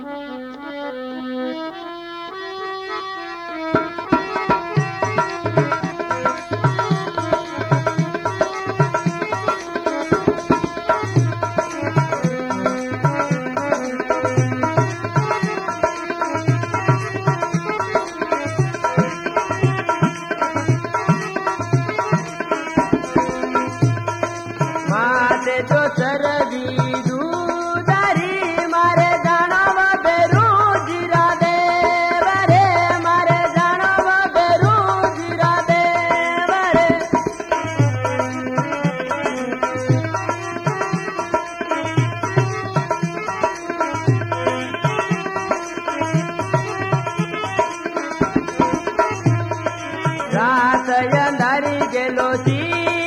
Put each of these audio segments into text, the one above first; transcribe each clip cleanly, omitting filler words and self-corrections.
जो चरवी दूधरी मारे जाणव बेरू जीरा देव रे मारे जाणव बेरू जीरा देव रे रात अंधारी गेलो ती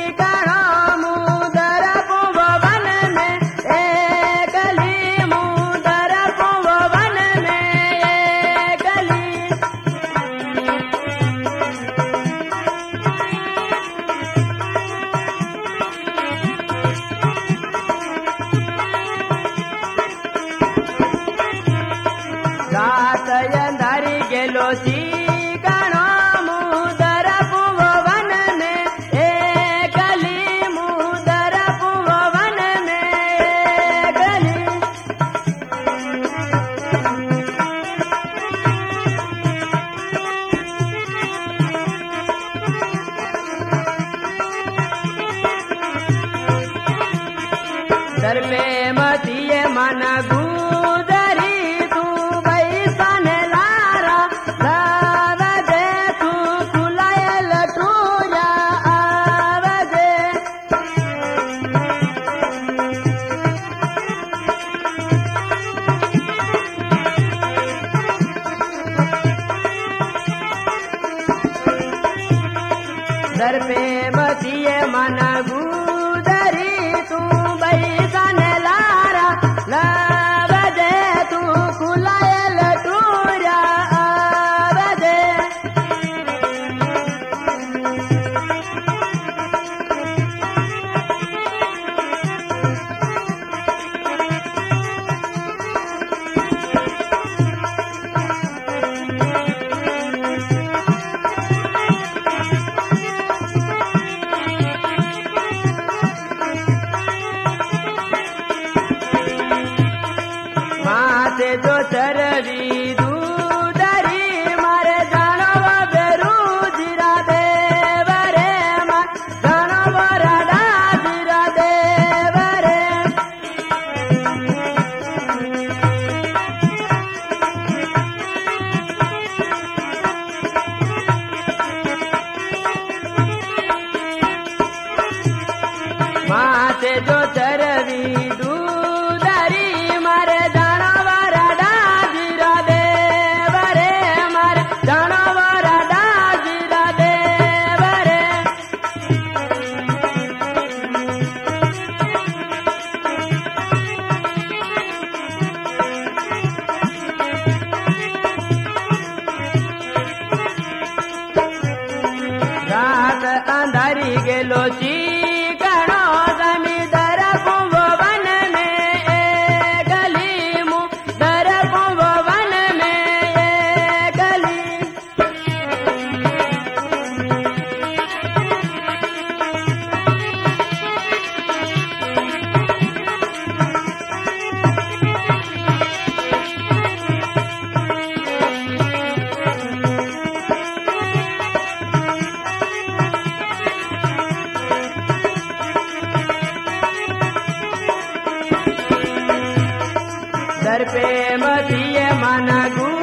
अंधारी गेलो सी गणो मुदर पुवन में एकली मुदर पुवन में एकली दर पे मतिये मन गुदरी तू दर पे मतिये मन गुदरी तू बैसन लारा लबजे तू कुलायल टूरा बजे जो चरवी दूधरी मारे जाणव बेरू जीरा देव रे जाणव राडा जीरा देव रे माते जो चरवी दूधरी मारे रात अंधारी गेलो ची गणो जमीदार कुंभवन में एकली मुदर कुंभवन में एकली दर पे मतिये मन गु